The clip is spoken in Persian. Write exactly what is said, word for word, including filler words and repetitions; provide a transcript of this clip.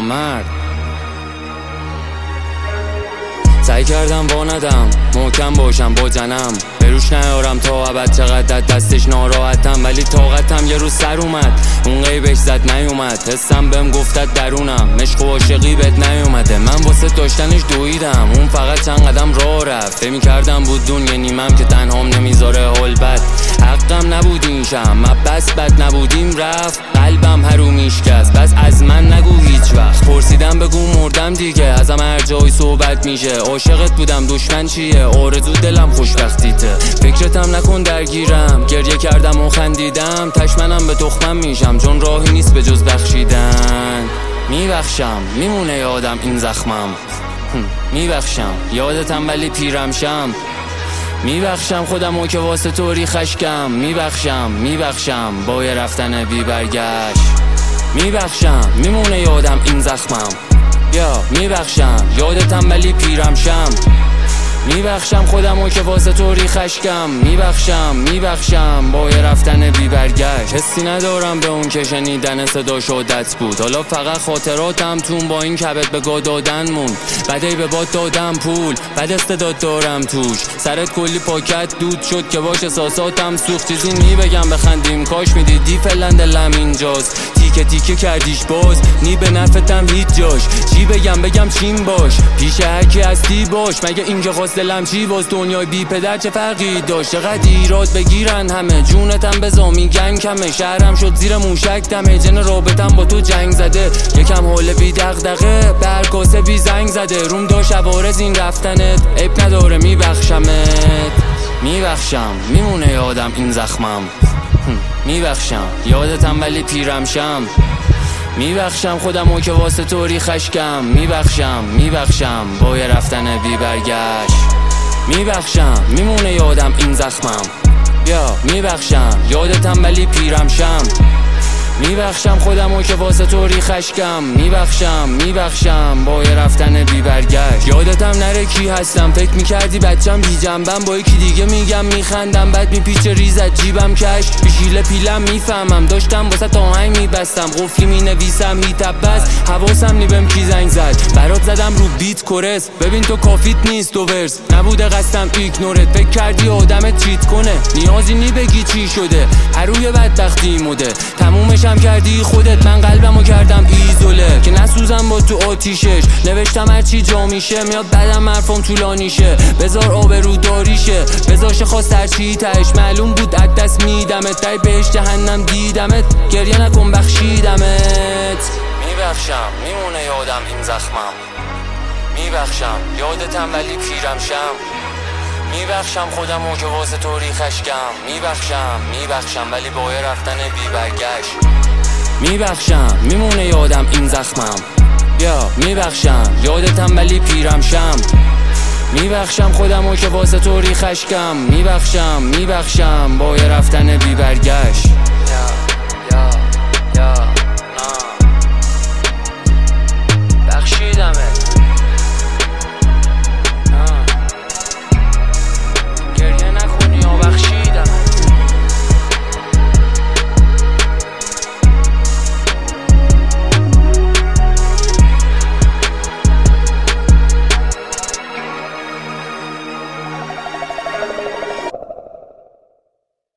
نامرد. سعی کردم وا ندم، محکم باشم با جنم، بروش نیارم تا ابد. چقدر دستش ناراحتم ولی طاقتم یه روز سر اومد. اون غیبش زد نیومد، حسم بهم گفتت درونم عشق و عاشقی بهت نیومده. من واسه داشتنش دویدم، اون فقط چند قدم راه رفت. فهمی کردم بود دنیا نیمم که تنهام نمیذاره حال بد. حقم نبود این شم، من بس بد نبودیم رفت. قلبم حرومیش کست، بس از من نگو هیچ وقت. پرسیدم بگو مردم دیگه، ازم هر جای صحبت میشه. عاشقت بودم دشمن چیه، آرزو دلم خوشبختیته. فکرتم نکن درگیرم، گریه کردم و خندیدم. تشمنم به تخمم میشم چون راهی نیست به جز بخشیدن. میبخشم میمونه یادم این زخمم، میبخشم یادتم ولی پیرم شم. میبخشم خودمو که واسه طوری خشکم. میبخشم میبخشم با یه رفتن بی برگشت. میبخشم میمونه یادم این زخمم، یا میبخشم یادتم ولی پیرم شم. میبخشم خودمو که واسه طوری خشکم. میبخشم میبخشم با یه رفتن بی برگشت. حسی ندارم به اون که شنیدن صداش عادت بود. حالا فقط خاطراتم تون با این کبت به گا دادن موند. بعدی به باد دادم پول، بعد استعداد دارم توش. سرت کلی پاکت دود شد که باش احساساتم سوخت. چیزی نی بگم بخندیم کاش میدیدی فعلا دلم اینجاست. تیکه تیکه کردیش باز نی به نفعتم هیچ جاش. چی بگم بگم چین باش، پیش هرکی هستی باش. مگه این که خواست دلم چی باز، دنیای بی پدر چه فرقی داشت. چقدر ایراد بگیرن همه، جونتم بزا میگن کمه. شهرم شد زیر موشک دمه، جن رابطم با تو جنگ زده. یکم حال بی دغدغه، برکاسه بی زنگ زده. روم داشت عوارض این رفتنت، عیب نداره میبخشمت. میبخشم میمونه یادم این زخمم، میبخشم یادتم ولی پیرم شم. میبخشم خودمو که واسه طوری خشکم. میبخشم میبخشم با یه رفتن بی برگشت. میبخشم میمونه یادم این زخمم، یا میبخشم یادتم ولی پیرم شم. میبخشم خودمو که واسه طوری خشکم. میبخشم میبخشم با یه رفتن بی برگشت. یادتم نره کی هستم، فکر میکردی بچم بی جنبم. با یکی دیگه میگم میخندم، بعد میپیچه ریزت جیبم کش. بیشیله پیلم میفهمم، داشتم واسه آهنگ میبستم. قفلی مینویسم هیتب بس، حواسم نی بهم کی زنگ زد. برات زدم رو بیت کورس، ببین تو کافیت نیست دو ورس. نبوده قصدم ایگنورت، فکر کردی آدمت چیت کنه. نیازی نی بگی چی شده، هروی بدبختی موده. تمومش هم کردی خودت، من قلبمو کردم ایزوله. که نسوزم با تو آتیشش، نوشتم هرچی جا میشه. میاد بعدم حرفم طولانی شه، بذار آبرو داریشه. بذاش خواست هرچی تش، معلوم بود از دست میدمت. تای بهش جهنم دیدمت، گریه نکن بخشیدمت. میبخشم میمونه یادم این زخمم، میبخشم یادتم ولی پیرم شم. میبخشم خودمو که واسه طوری خشکم. میبخشم میبخشم ولی با یه رفتن بی برگشت. میبخشم میمونه یادم این زخمم، یا میبخشم یادتم ولی پیرم شم. میبخشم خودمو که واسه طوری خشکم. میبخشم میبخشم با یه رفتن بی برگشت.